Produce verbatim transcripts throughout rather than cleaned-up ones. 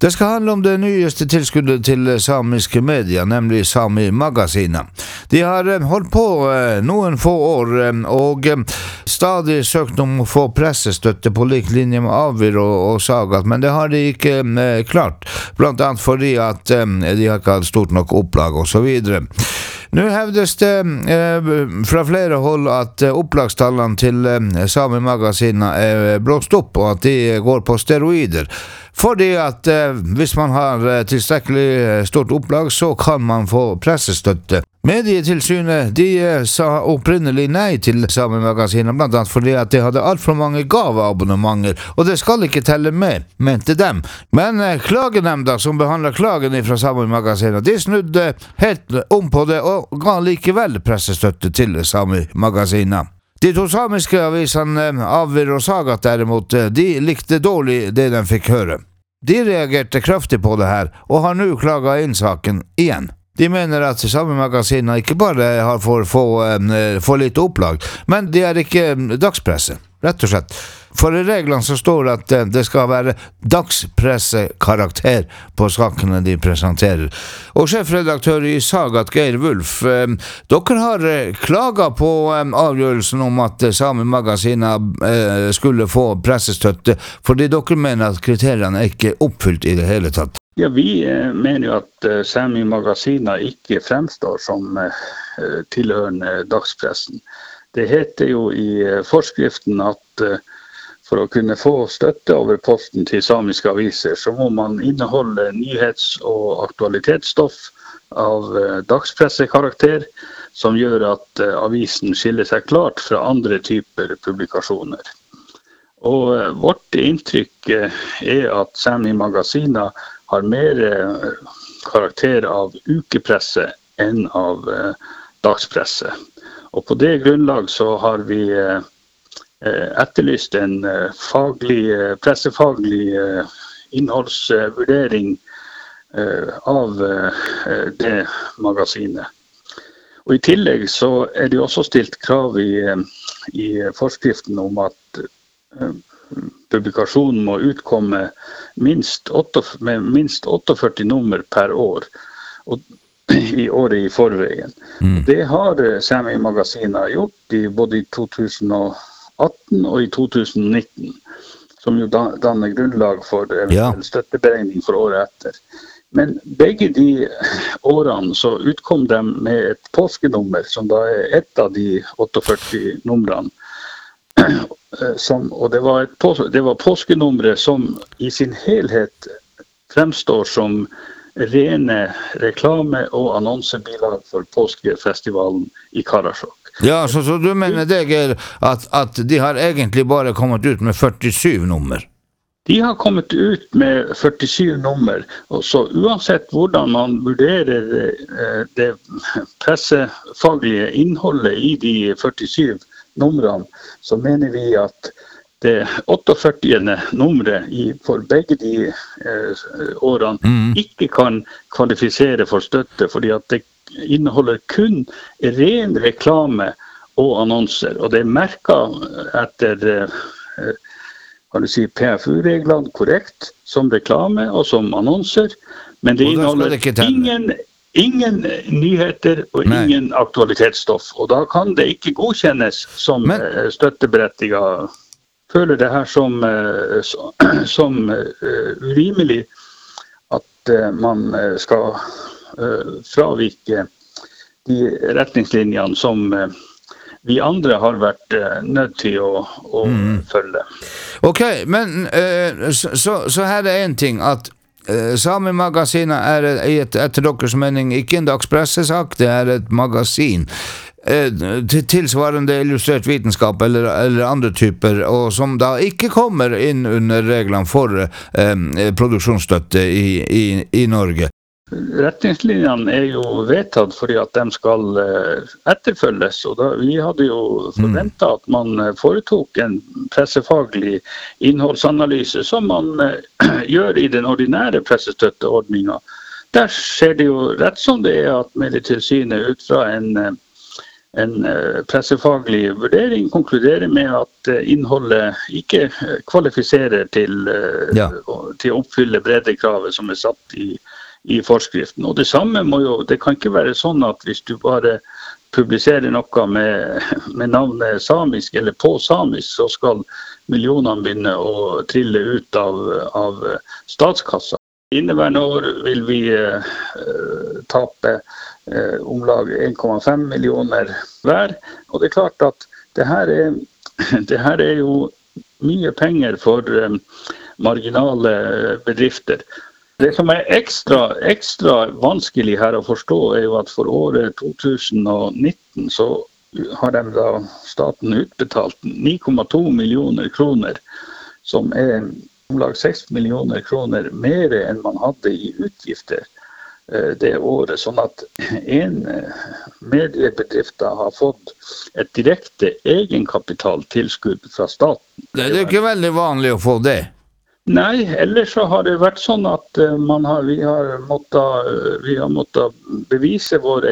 Det skal handle om det nyeste tilskuddet til samiske medier, nemlig Sami-magasinet. De har holdt på noen få år og stadig søkt om å få pressestøtte på lik linje med Avir og, og Sagat, men det har de ikke klart, blant annet fordi at de har ikke hatt stort nok opplag og så videre. Nå hevdes det eh, fra flere hold at eh, opplagstallene til eh, Sami-magasinet er blåst opp, og at de går på steroider. Fordi at eh, hvis man har eh, tilstrekkelig stort opplag, så kan man få pressestøtte. Medietilsynet de eh, sa opprinnelig nei til Sami-magasinet, blant annet fordi at de hadde alt for mange gaveabonnementer, og det skal ikke telle med, mente dem. Men eh, klagenemnda som behandler klagen fra Sami-magasinet, de snudde helt om på det og ga likevel pressestøtte til Sami-magasinet. De to samiske avisene Avir og Sagat derimot, de likte dårlig det de fikk høre. De reagerte kraftig på det her, og har nå klaget inn saken igjen. De mener at Sami-magasinet ikke bare har for, for, for lite opplag, men de er ikke dagspresse, rett og slett. For i reglene så står det at det skal være dagspressekarakter på sakene de presenterer. Og sjefredaktør i Sagat, Geir Wulf, dere har klaget på avgjørelsen om at Sami-magasinet skulle få pressestøtte, fordi dere mener at kriteriene er ikke oppfylt i det hele tatt. Ja, vi mener jo at Sami-magasinet ikke fremstår som tilhørende dagspressen. Det heter jo i forskriften at for å kunne få støtte over posten til samiske aviser, så må man inneholde nyhets- og aktualitetsstoff av dagspressekarakter, som gjør at avisen skiller seg klart fra andre typer publikasjoner. Og vårt inntrykk er at Sami-magasinet har mer karakter av ukepresse enn av dagspresse. Og på det grunnlag så har vi etterlyst en faglig, pressefaglig innholdsvurdering av det magasinet. Og i tillegg så er det også stilt krav i, i forskriften om at publikasjonen må utkomme minst åtte, med minst førtiåtte nummer per år, og i året i forveien. Mm. Det har Sami-magasinet gjort i både i to tusen og atten og i to tusen og nitten, som jo danner grunnlag for ja. støtteberegning for året etter. Men begge de årene så utkom de med et påskenummer, som da er et av de førtiåtte numrene. Som, og det var, et pås- det var påskenummeret som i sin helhet fremstår som rene reklame- og annonsebilag for påskefestivalen i Karasjok. Ja, så, så du mener det, Geir, at, at de har egentlig bare kommet ut med førtisju nummer? De har kommet ut med førtisju nummer, og så uansett hvordan man vurderer eh, det pressefaglige innholdet i de førtisju numrene, så mener vi at det førtiåtte nummeret i, for begge de eh, årene mm. ikke kan kvalifisere for støtte, fordi at det inneholder kun ren reklame og annonser, og det er merket etter eh, kan du si, P F U-reglene korrekt, som reklame og som annonser, men det inneholder det ingen, ingen nyheter og Nei. ingen aktualitetsstoff, og da kan det ikke godkjennes som men... støtteberettiget. Føler det her som, som urimelig at man skal fravike de retningslinjene som vi andre har vært nødt til å, å mm. følge. Ok, men så, så her er en ting, at Sami-magasinet er et, etter deres mening ikke en dagspressesak, det er et magasin. Tilsvarende illustrert vitenskap eller, eller andre typer, og som da ikke kommer inn under reglene for eh, produksjonsstøtte i, i, i Norge. Retningslinjene er jo vedtatt fordi at de skal etterfølges, og da, vi hadde jo forventet at man foretok en pressefaglig innholdsanalyse som man gjør i den ordinære pressestøtteordningen. Der ser det jo rett som det er at Medietilsynet ut fra en en pressefaglig vurdering konkluderer med at innholdet ikke kvalifiserer til, Ja. til å oppfylle breddekravet som er satt i, i forskriften. Og det samme må jo, det kan ikke være sånn at hvis du bare publiserer noe med, med navnet samisk eller på samisk, så skal millionene begynne å trille ut av, av statskassa. Inneværende år vil vi eh, tape eh, omlag en komma fem millioner hver. Og det er klart at det her er, det her er jo mye penger for eh, marginale bedrifter. Det som er ekstra, ekstra vanskelig her å forstå er jo at for året to tusen og nitten så har de da staten utbetalt ni komma to millioner kroner, som er omlag seks millioner kroner mer enn man hadde i utgifter det året. Sånn at en mediebedrift har fått et direkte egenkapitaltilskudd fra staten. Det er ikke veldig vanlig å få det. Nei, ellers så har det vært sånn at man har, vi har måttet, vi har måttet bevise vår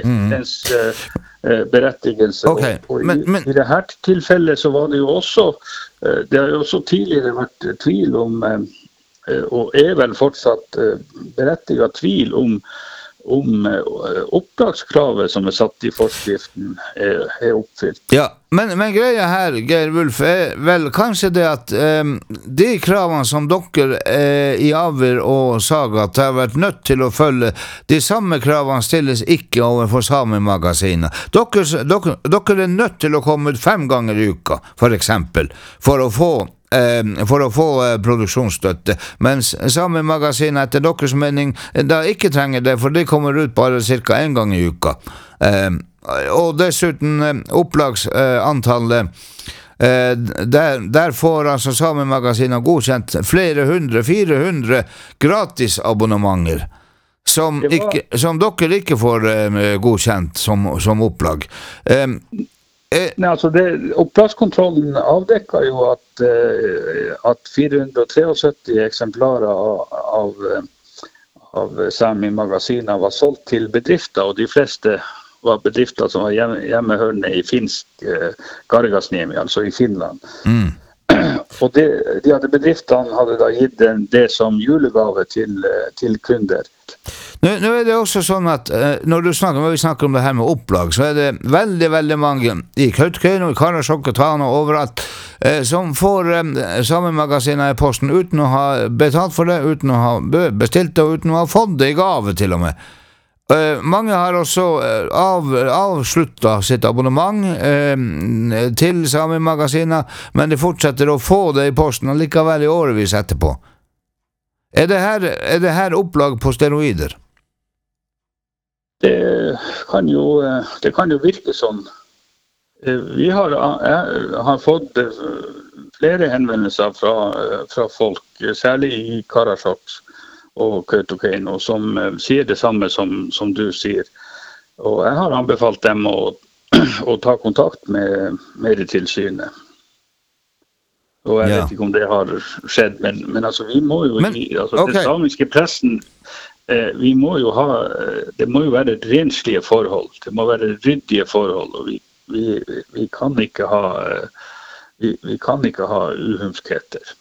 eksistensberettigelse. Mm. Okay, og, og men, men... i, i dette tilfellet så var det jo også, det har jo også tidligere vært tvil om, og er vel fortsatt berettiget tvil om, om oppdragskravet som er satt i forskriften er, er oppfylt. Ja, men, men greia her, Geir Wulff, er vel kanskje det at um, de kravene som dere uh, i Aver og Sagat har vært nødt til å følge, de samme kravene stilles ikke overfor Samemagasinet. Dere, dere, dere er nødt til å komme ut fem ganger i uka, for eksempel, for å få for å få produksjonsstøtte, mens Samemagasinet etter deres mening da ikke trenger det, for de kommer ut bare cirka en gang i uka. Og dessuten opplagsantallet, der, der får altså Samemagasinet godkjent flere hundre, fire hundre gratis abonnementer, som, var... ikke, som dere ikke får godkjent som, som opplag. Nei, altså det, opplagskontrollen avdekker jo at, uh, at fire hundre syttitre eksemplarer av, av, av Samemagasinet var solgt til bedrifter, og de fleste var bedrifter som var hjemme, hjemmehørende i finsk uh, Kargasniemi, altså i Finland. Mm. Og det, de hadde bedriftene hadde da gitt den, det som julegave til, til kunder. Nå, nå er det også sånn at uh, når, du snakker, når vi snakker om det her med opplag, så er det veldig, veldig mange i Kautokeino, i Karasjok og Tana og overalt uh, som får um, Samemagasinet i posten uten å ha betalt for det, uten å ha bestilt det, og uten å ha fått det i gave til og med. Uh, mange har også uh, av, avsluttet sitt abonnement uh, til Samemagasinet, men de fortsetter å få det i posten og likevel i årevis etterpå. Er det her, er det her opplag på steroider? Det kan jo, det kan jo virke sånn. Vi har, jeg har fått flere henvendelser fra, fra folk, særlig i Karasjok og Kautokeino, som sier det samme som, som du sier. Og jeg har anbefalt dem å, å ta kontakt med Medietilsynet. Og jeg ja. vet ikke om det har skjedd, men, men altså, vi må jo, men, altså, okay. den samiske pressen, eh, vi må jo ha, det må jo være renslige forhold, det må være ryddige forhold, og vi, vi, vi kan ikke ha, vi, vi kan ikke ha uhumskheter.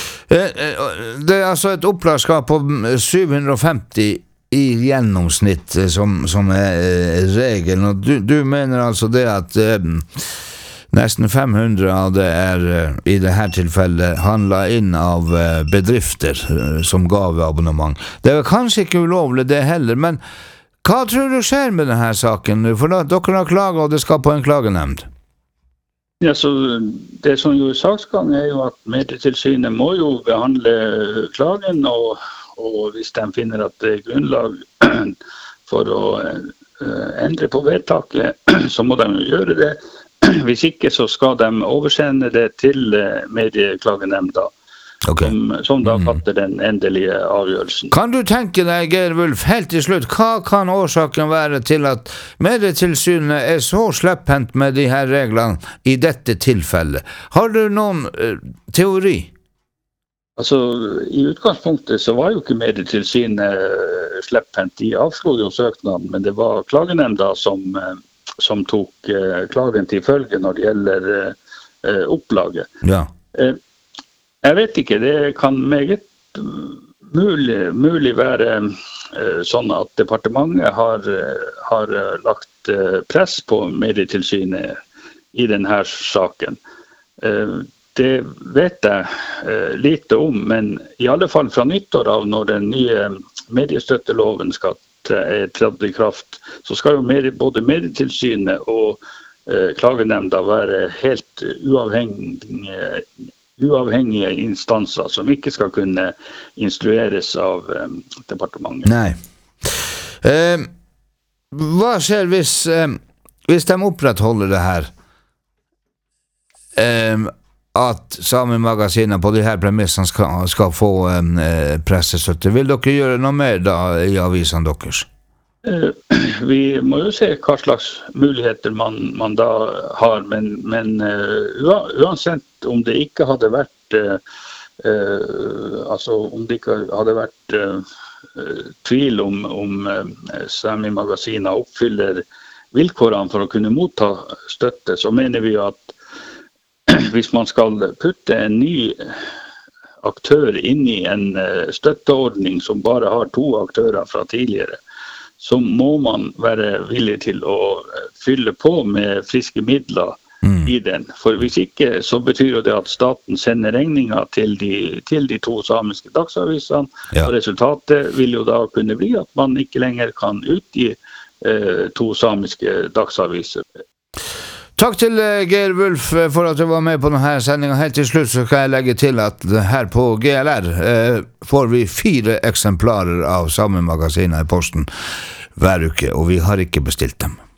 Det er altså et opplagsskap på syv hundre og femti i gjennomsnitt som, som er regelen, og du, du mener altså det at eh, nesten fem hundre av det er i dette tilfellet handlet inn av bedrifter som gav abonnement. Det er kanskje ikke ulovlig det heller, men hva tror du skjer med denne saken? For da, dere har klaget, og det skal på en klagenemnd. Ja, så det som jo er saksgang er jo at Medietilsynet må jo behandle klagen, og, og hvis de finner at det er grunnlag for å endre på vedtaket, så må de gjøre det. Hvis ikke så skal de oversende det til medieklagenemnda, okay. som, som da fatter den endelige avgjørelsen. Kan du tenke deg, Geir Wulff, helt til slutt, hva kan årsaken være til at Medietilsynet er så slepphendt med de her reglene i dette tilfellet? Har du noen uh, teori? Altså, i utgangspunktet så var jo ikke Medietilsynet slepphendt. De avslo jo søknaden, men det var klagenemnda som... Uh, som tok eh, klagen til følge når det gjelder eh, opplaget. Ja. Eh, jeg vet ikke, det kan meget mulig, mulig være eh, sånn at departementet har, har lagt eh, press på Medietilsynet i denne saken. Eh, det vet jeg eh, lite om, men i alle fall fra nyttår av, når den nye mediestøtteloven skal trådt i kraft, så skal jo med, både Medietilsynet og eh, klagenemnda være helt uavhengige, uavhengige instanser som ikke skal kunne instrueres av eh, departementet. Nei. Eh, hva skjer hvis, eh, hvis de opprettholder det her? Eh, at Samemagasinet på de her premissene skal, skal få eh, pressestøtte. Vil dere gjøre noe mer da i avisene deres? Eh, vi må jo se hva slags muligheter man, man da har, men, men uh, uansett om det ikke hadde vært uh, uh, altså om det ikke hadde vært uh, tvil om, om uh, Samemagasinet oppfyller vilkårene for å kunne motta støtte, så mener vi at hvis man skal putte en ny aktør inn i en støtteordning som bare har to aktører fra tidligere, så må man være villig til å fylle på med friske midler mm. i den. For hvis ikke, så betyr det at staten sender regninger til de, til de to samiske dagsavisene, ja. Og resultatet vil jo da kunne bli at man ikke lenger kan utgi eh, to samiske dagsaviser. Takk til Geir Wulff for at du var med på denne sendingen. Helt til slutt så kan jeg legge til at her på G L R eh, får vi fire eksemplarer av Samemagasinet i posten hver uke, og vi har ikke bestilt dem.